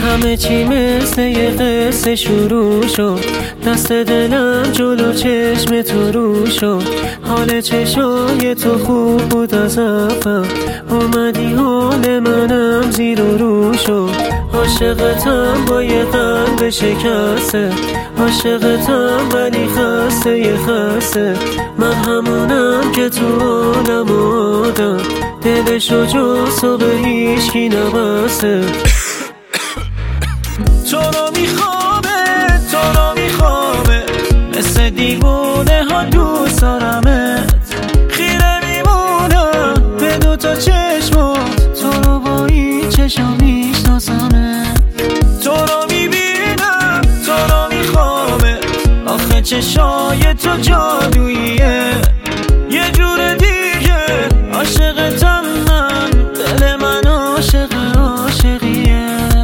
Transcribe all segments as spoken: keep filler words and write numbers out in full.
همه چی مثل یه قصه شروع شد، دست دلم جلو چشم تو رو شد. حال چشای تو خوب بود از اول، اومدی حال منم زیر و رو شد. عاشقتم با یه قلب شکسته، عاشقتم ولی خسته یه خسته. من همونم که تو عالم آدم، دلشو جز تو به هیچکی نبسته. تو رو میخوامه، تو رو میخوامه، مثل دیوونه ها دوست دارمت. خیره میمونم به دو تا چشمات، تو رو با این چشم میشناسمت. تو رو میبینم، تو رو میخوامه، آخه چشای تو جادوییه. یه جور دیگه عاشقتم من، دل من عاشق عاشقیه.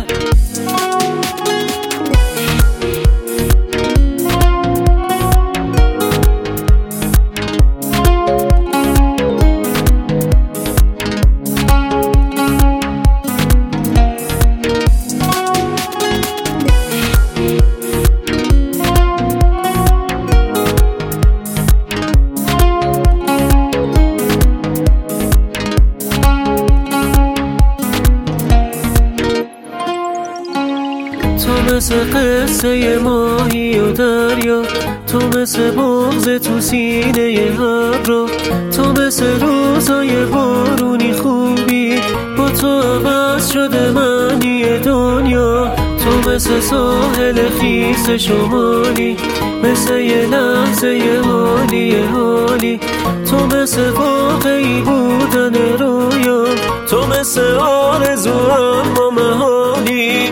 تو مثل قصه ماهی و دریا، تو مثل بغض تو سینه ابرا، تو مثل روزای بارونی خوبی، با تو عوض شده معنی دنیا. تو مثل ساحل خیس شمالی، مثل یه لحظه یه حالی یه حالی. تو مثل واقعی بودن رویا، تو مثل آرزو اما محالی.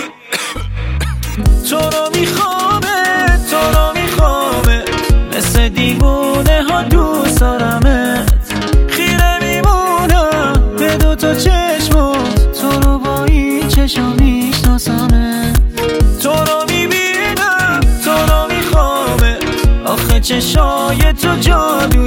تو رو میخوامه، تو رو میخوامه، مثل دیوونه ها دوست دارمت. خیره میمونم به دو تا چشمات، تو رو با این چشم میشناسمت. تو رو میبینم، تو رو میخوامه، آخه چشای تو جادو